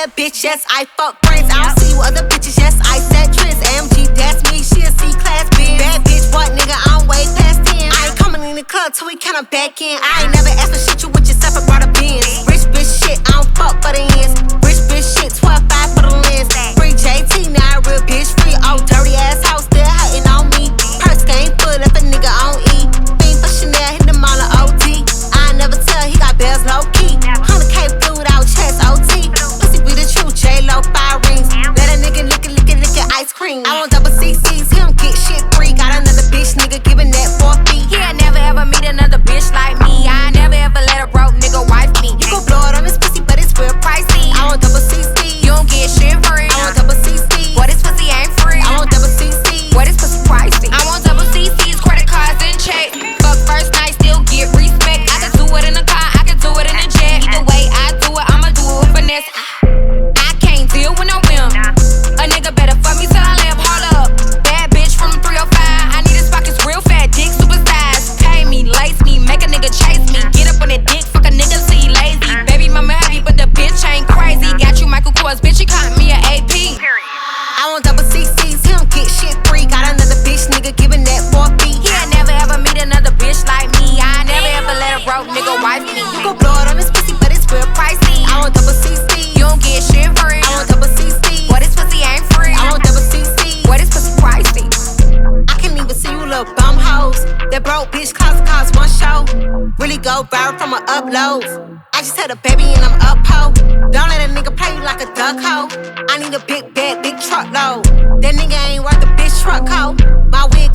bad bitch, yes, I fuck friends. I don't see you other bitches, yes, I set trends. AMG, that's me, she a C-class bitch. Bad bitch, what nigga, I'm way past 10. I ain't coming in the club till we count back in. I ain't never asked for shit, you with yourself, I brought a Benz. Rich bitch shit, I don't fuck for the ends. Rich bitch shit, 12.5 for the lens. Free JT, now a real bitch free. Oh, dirty ass house, still hating on me. Purse game full if a nigga on E. Fiend for Chanel, hit them all the OT. I never tell, he got bells low key. 100K blue without chest OT. Pussy be the truth, J-Lo, 5 rings. Let a nigga lick it, ice cream. I want double CCs, he don't get shit free. Got another bitch nigga giving that 4 feet. He'll never ever meet another bitch like me. I never ever let a broke nigga wife me. You gon' blow it on this pussy, but it's real pricey. I want double CCs. You don't get shit free. I want double CCs. Boy, this pussy ain't free. I want double CCs. Boy, this pussy pricey. I want double CCs, credit cards and check. Fuck first night, still get respect. I can do it in a car, I can do it in a jet. Either way I do it, I'ma do it with finesse. I can't deal with no whim. A nigga better fuck me till I limp. Hold up, bad bitch from 305. I need his pockets real fat, dick super size. Pay me, lace me, make a nigga chase me. Get up on that dick, fuck a nigga till he lazy. Baby mama heavy, but the bitch ain't crazy. Got you Michael Kors, bitch, you caught me a AP. I want double CCs, he don't get shit free. Got another bitch nigga giving that 4 feet. He'll never ever meet another bitch like me. I never ever let a broke nigga wife me. You gon' blow it on this pussy, but it's real pricey. I want double CCs. You don't get shit free. I want double CCs. Boy, this pussy ain't free. I want double CCs. Boy, this pussy pricey. I can't even see you little bum hoes. That broke bitch cost one show. Really go viral from my uploads. I just had a baby and I'm up ho. Don't let a nigga play you like a duck hoe. I need a big bed, big truckload. That nigga ain't worth a bitch truck hoe. My wig